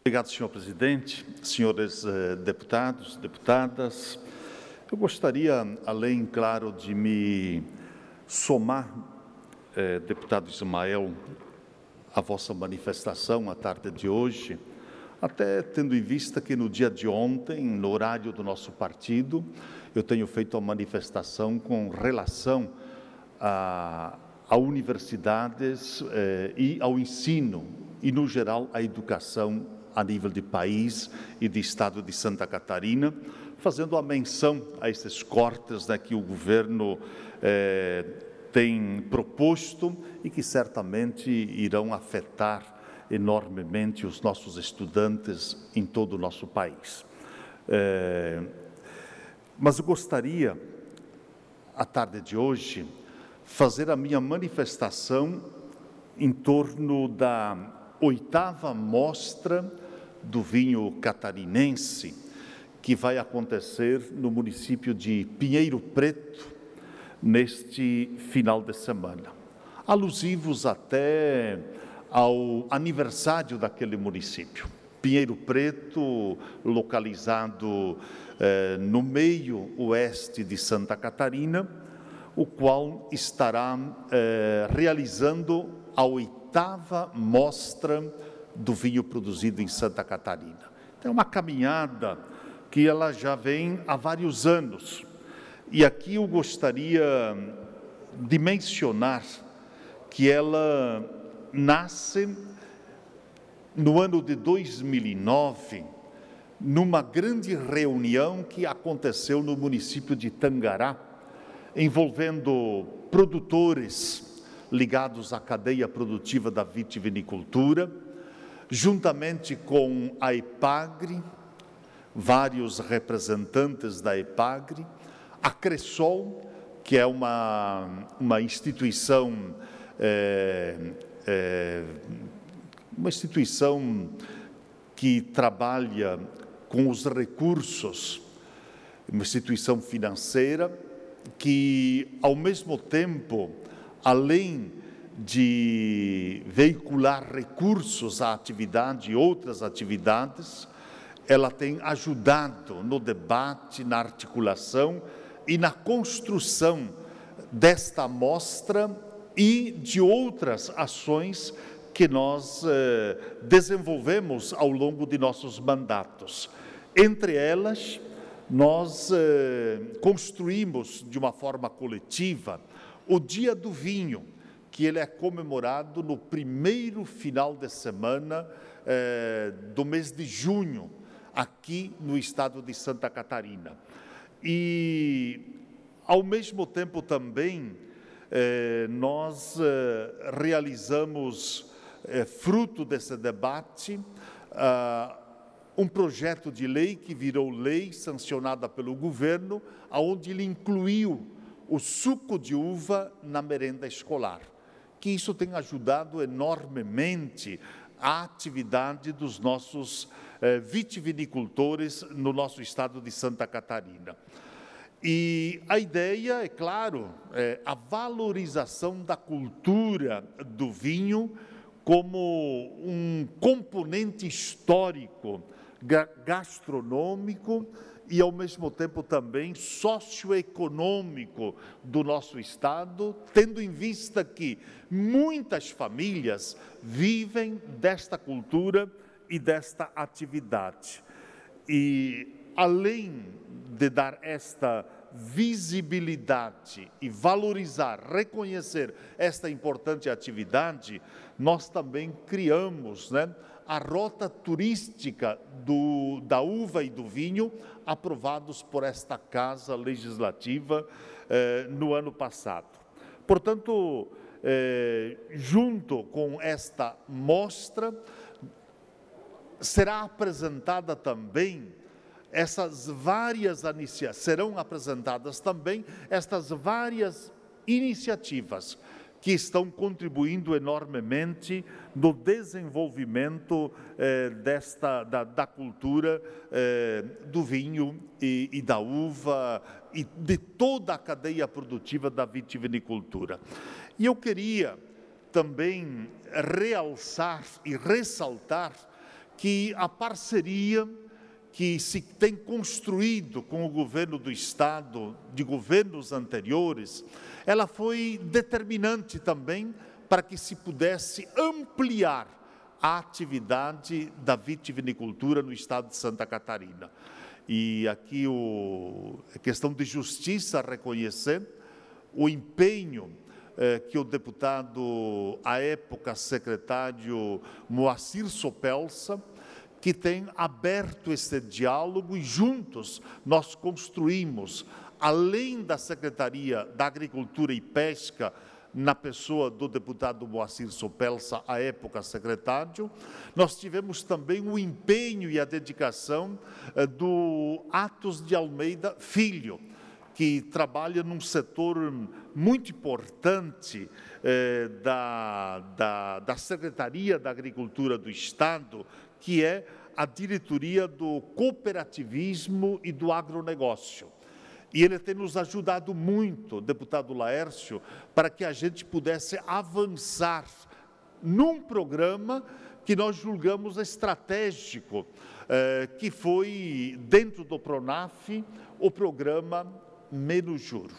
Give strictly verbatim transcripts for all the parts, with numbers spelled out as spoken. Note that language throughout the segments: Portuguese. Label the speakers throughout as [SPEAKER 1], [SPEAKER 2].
[SPEAKER 1] Obrigado, senhor presidente, senhores eh, deputados, deputadas. Eu gostaria, além, claro, de me somar, eh, deputado Ismael, à vossa manifestação à tarde de hoje, até tendo em vista que no dia de ontem, no horário do nosso partido, eu tenho feito a manifestação com relação a, a universidades eh, e ao ensino, e, no geral, à educação a nível de país e de estado de Santa Catarina, fazendo a menção a esses cortes, né, que o governo eh, tem proposto e que certamente irão afetar enormemente os nossos estudantes em todo o nosso país. É, mas eu gostaria, à tarde de hoje, fazer a minha manifestação em torno da oitava mostra do vinho catarinense, que vai acontecer no município de Pinheiro Preto, neste final de semana. Alusivos até ao aniversário daquele município. Pinheiro Preto, localizado eh, no meio oeste de Santa Catarina, o qual estará eh, realizando a oitava mostra do vinho produzido em Santa Catarina. É uma caminhada que ela já vem há vários anos. E aqui eu gostaria de mencionar que ela nasce no ano de dois mil e nove, numa grande reunião que aconteceu no município de Tangará, envolvendo produtores ligados à cadeia produtiva da vitivinicultura, juntamente com a EPAGRE, vários representantes da EPAGRE, a Cressol, que é uma, uma instituição, é, é, uma instituição que trabalha com os recursos, uma instituição financeira que, ao mesmo tempo, além de veicular recursos à atividade e outras atividades, ela tem ajudado no debate, na articulação e na construção desta mostra e de outras ações que nós eh, desenvolvemos ao longo de nossos mandatos. Entre elas, nós eh, construímos de uma forma coletiva o Dia do Vinho, que ele é comemorado no primeiro final de semana eh, do mês de junho, aqui no estado de Santa Catarina. E, ao mesmo tempo também, eh, nós eh, realizamos, eh, fruto desse debate, ah, um projeto de lei que virou lei sancionada pelo governo, onde ele incluiu o suco de uva na merenda escolar, que isso tem ajudado enormemente a atividade dos nossos eh, vitivinicultores no nosso estado de Santa Catarina. E a ideia, é claro, é a valorização da cultura do vinho como um componente histórico, gastronômico e, ao mesmo tempo, também socioeconômico do nosso estado, tendo em vista que muitas famílias vivem desta cultura e desta atividade. E, além de dar esta visibilidade e valorizar, reconhecer esta importante atividade, nós também criamos, né, a rota turística do, da uva e do vinho, aprovados por esta Casa Legislativa eh, no ano passado. Portanto, eh, junto com esta mostra, será apresentada também essas várias iniciativas, serão apresentadas também estas várias iniciativas que estão contribuindo enormemente no desenvolvimento eh, desta, da, da cultura eh, do vinho e, e da uva e de toda a cadeia produtiva da vitivinicultura. E eu queria também realçar e ressaltar que a parceria que se tem construído com o governo do Estado, de governos anteriores, ela foi determinante também para que se pudesse ampliar a atividade da vitivinicultura no estado de Santa Catarina. E aqui o, é questão de justiça reconhecer o empenho eh, que o deputado, à época secretário Moacir Sopelsa, que tem aberto esse diálogo e juntos nós construímos, além da Secretaria da Agricultura e Pesca, na pessoa do deputado Moacir Sopelsa, à época secretário, nós tivemos também o empenho e a dedicação eh, do Atos de Almeida Filho, que trabalha num setor muito importante eh, da, da, da Secretaria da Agricultura do Estado, que é a diretoria do cooperativismo e do agronegócio. E ele tem nos ajudado muito, deputado Laércio, para que a gente pudesse avançar num programa que nós julgamos estratégico, eh, que foi, dentro do PRONAF, o programa Menos Juro.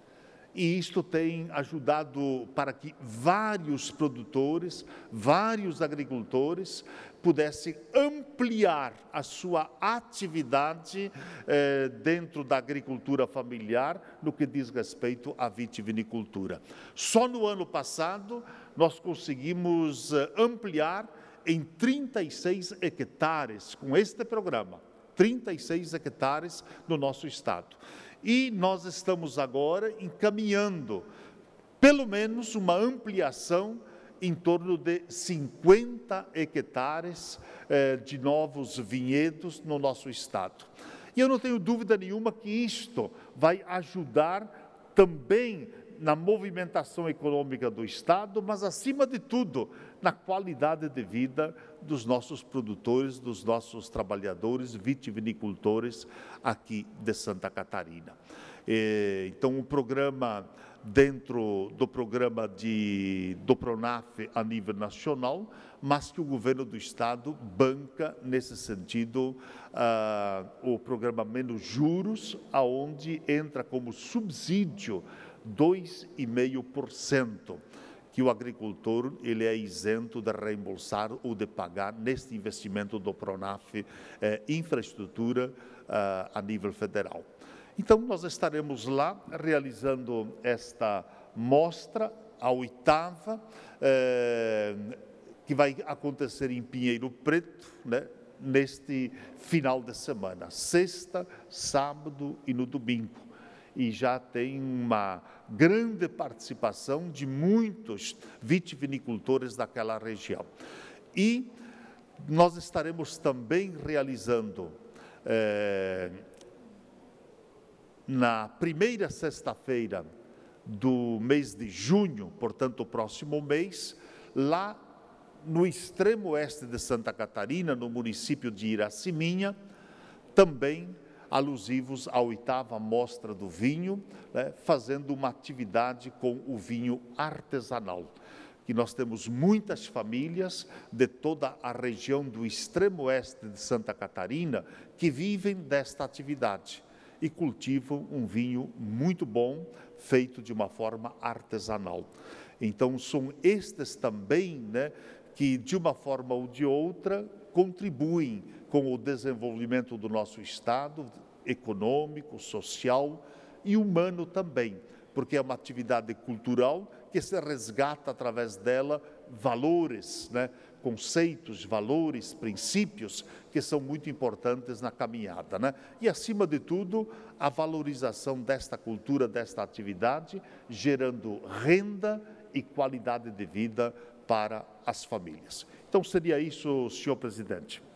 [SPEAKER 1] E isto tem ajudado para que vários produtores, vários agricultores pudessem ampliar a sua atividade eh, dentro da agricultura familiar no que diz respeito à vitivinicultura. Só no ano passado nós conseguimos eh, ampliar em trinta e seis hectares com este programa, trinta e seis hectares no nosso estado. E nós estamos agora encaminhando, pelo menos, uma ampliação em torno de cinquenta hectares eh, de novos vinhedos no nosso estado. E eu não tenho dúvida nenhuma que isto vai ajudar também na movimentação econômica do estado, mas, acima de tudo, na qualidade de vida dos nossos produtores, dos nossos trabalhadores vitivinicultores aqui de Santa Catarina. Então, o programa, dentro do programa de, do PRONAF a nível nacional, mas que o governo do estado banca, nesse sentido, uh, o programa Menos Juros, aonde entra como subsídio dois vírgula cinco por cento, que o agricultor ele é isento de reembolsar ou de pagar neste investimento do PRONAF eh, infraestrutura uh, a nível federal. Então, nós estaremos lá realizando esta mostra, a oitava, eh, que vai acontecer em Pinheiro Preto, né, neste final de semana, sexta, sábado e no domingo. E já tem uma grande participação de muitos vitivinicultores daquela região. E nós estaremos também realizando, eh, na primeira sexta-feira do mês de junho, portanto, o próximo mês, lá no extremo oeste de Santa Catarina, no município de Iraciminha, também alusivos à oitava mostra do vinho, né, fazendo uma atividade com o vinho artesanal, que nós temos muitas famílias de toda a região do extremo oeste de Santa Catarina que vivem desta atividade e cultivam um vinho muito bom, feito de uma forma artesanal. Então, são estes também, né, que de uma forma ou de outra contribuem com o desenvolvimento do nosso estado, econômico, social e humano também, porque é uma atividade cultural que se resgata através dela valores, né, conceitos, valores, princípios que são muito importantes na caminhada, né? E, acima de tudo, a valorização desta cultura, desta atividade, gerando renda e qualidade de vida para as famílias. Então, seria isso, senhor presidente.